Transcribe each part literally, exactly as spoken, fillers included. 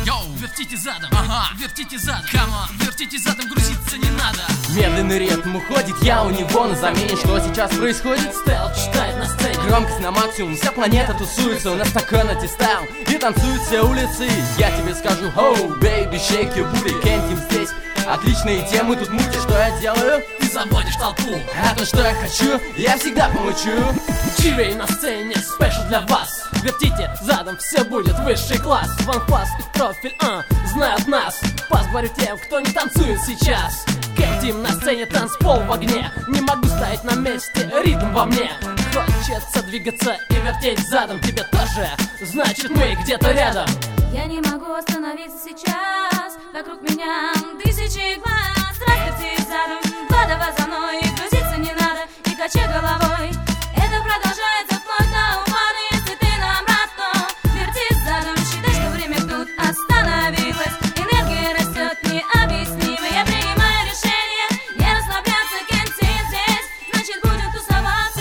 Йоу, вертите задом, ага, вертите задом, камон, вертите задом, грузиться не надо. Медленный ритм уходит, я у него на замене. Что сейчас происходит? Стелл читает на сцене. Громкость на максимум, вся планета тусуется. У нас такой стайл и танцуют все улицы. Я тебе скажу, оу, бэйби, shake your booty. Кентим здесь, отличные темы тут мути. Что я делаю? Ты заводишь толпу. А то, что я хочу, я всегда помучу. Чивей на сцене, спешл для вас. Вертите задом, все будет высший класс. Ванпас и профиль, а, знают нас. Пас говорю тем, кто не танцует сейчас. Кентим на сцене, танцпол в огне. Не могу стоять на месте, ритм во мне. Хочется двигаться и вертеть задом. Тебе тоже, значит мы где-то рядом. Я не могу остановиться сейчас. Вокруг меня тысячи глаз. Разверти задом, давай за мной. Грузиться не надо и качай головой. Это продолжается вплоть до упада. Если ты нам рад, то верти задом. Считай, что время тут остановилось. Энергия растет необъяснимо. Я принимаю решение не расслабляться. Кентим здесь, значит будем тусоваться.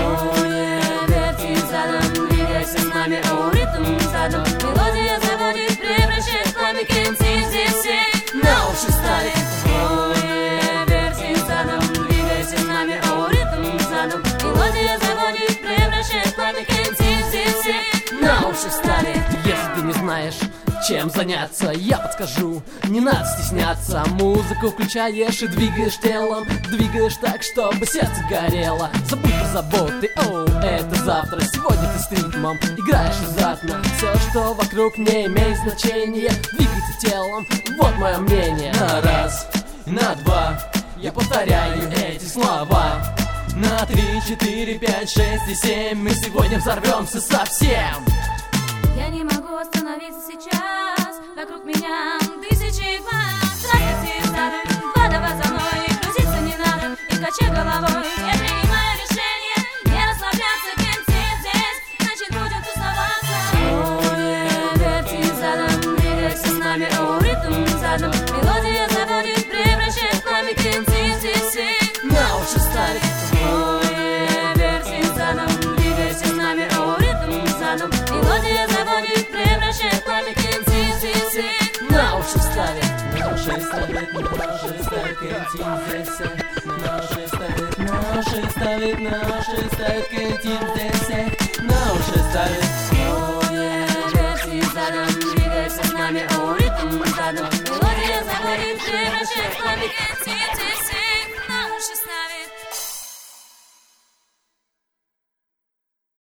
Ой, верти задом, двигайся с нами. О, ритм задом, мелодия заводит, превращает в пламя. Кентим здесь все на уши ставит. Ой, верти задом, двигайся с нами. О, ритм задом, мелодия заводит, превращает в пламя. Кентим здесь все на уши ставит. Если ты не знаешь, чем заняться, я подскажу. Не надо стесняться. Музыку включаешь и двигаешь телом. Двигаешь так, чтобы сердце горело. Забудь про заботы, оу, это завтра. Сегодня ты с ритмом играешь азартно. Все, что вокруг, не имеет значения. Двигайте телом, вот мое мнение. На раз, на два, я повторяю эти слова. На три, четыре, пять, шесть и семь мы сегодня взорвемся совсем. Я не могу остановиться сейчас. Вокруг меня тысячи глаз. Разверти задом, давай за мной. Грузиться не надо и качай головой. Я принимаю решение не расслабляться. Кентим здесь, значит будем тусоваться. Ой, верти задом, двигайся с нами. О, ритм задом, мелодия заводит, превращает в пламя. Кентим здесь все на уши ставит. Ой, верти задом, двигайся с нами. О, ритм задом, мелодия заводит, превращает в пламя. Кентим здесь все на уши ставит. Наши ставит, наши ставит, Кентим здесь. Наши ставит, наши ставит, наши ставит, Кентим здесь.